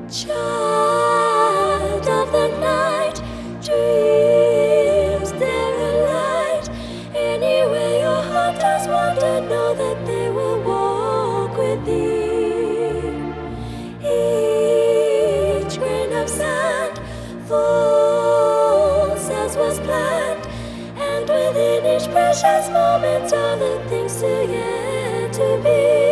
Child of the night, dreams they're a light. Anywhere your heart does wander, know that they will walk with thee. Each grain of sand falls as was planned, and within each precious moment are the things still yet to be.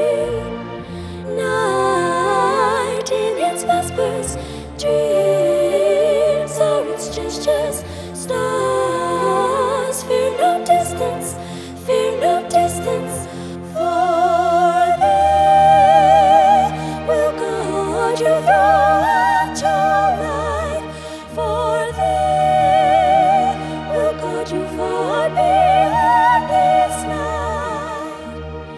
Vespers, dreams are its gestures. Stars, fear no distance, fear no distance. For they will guard you throughout your life. For they will guard you far beyond this night.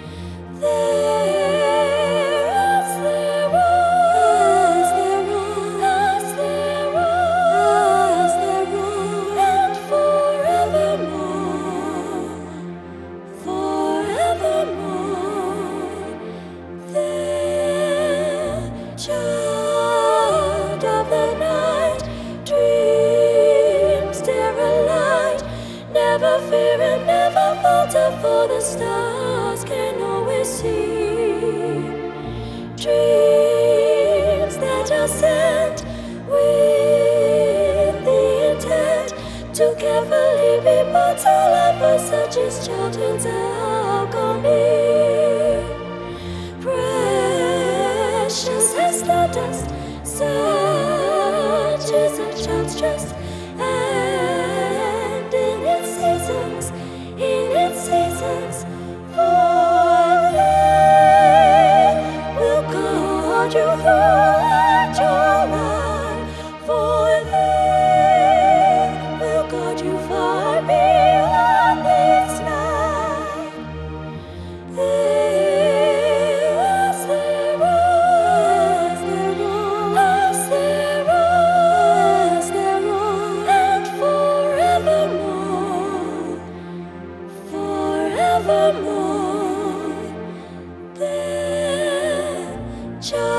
Child of the night, dreams they're a light. Never fear and never falter, for the stars can always see. Dreams that are sent with the intent to carefully be brought to life, for such is childhood's alchemy. Precious as stardust, such is a child's trust, and in its seasons, for they will guard you throughout your life. For they will guard you far beyond this night. Forevermore, their child.